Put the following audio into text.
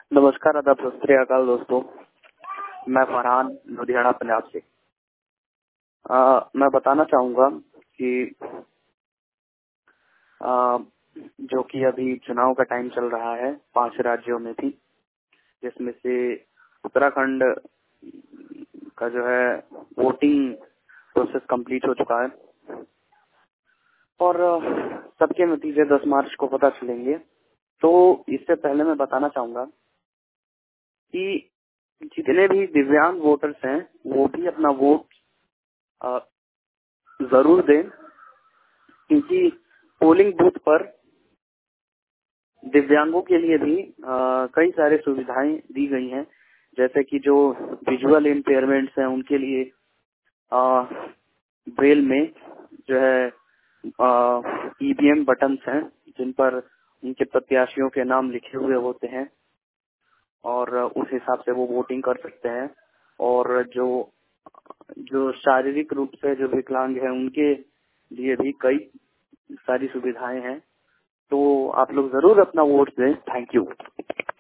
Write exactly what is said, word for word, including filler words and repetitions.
नमस्कार, आदाब, सत श्री अकाल दोस्तों। मैं फरहान लुधियाना पंजाब से। आ, मैं बताना चाहूँगा कि आ, जो कि अभी चुनाव का टाइम चल रहा है पांच राज्यों में थी, जिसमें से उत्तराखंड का जो है वोटिंग प्रोसेस कंप्लीट हो चुका है और सबके नतीजे दस मार्च को पता चलेंगे। तो इससे पहले मैं बताना चाहूँगा कि जितने भी दिव्यांग वोटर्स हैं वो भी अपना वोट आ, जरूर दें, क्योंकि पोलिंग बूथ पर दिव्यांगों के लिए भी आ, कई सारे सुविधाएं दी गई हैं, जैसे कि जो विजुअल इम्पेयरमेंट्स हैं उनके लिए ब्रेल में जो है ईवीएम बटन्स हैं जिन पर उनके प्रत्याशियों के नाम लिखे हुए होते हैं और उस हिसाब से वो वोटिंग कर सकते हैं। और जो जो शारीरिक रूप से जो विकलांग हैं उनके लिए भी कई सारी सुविधाएं हैं। तो आप लोग जरूर अपना वोट दें। Thank you.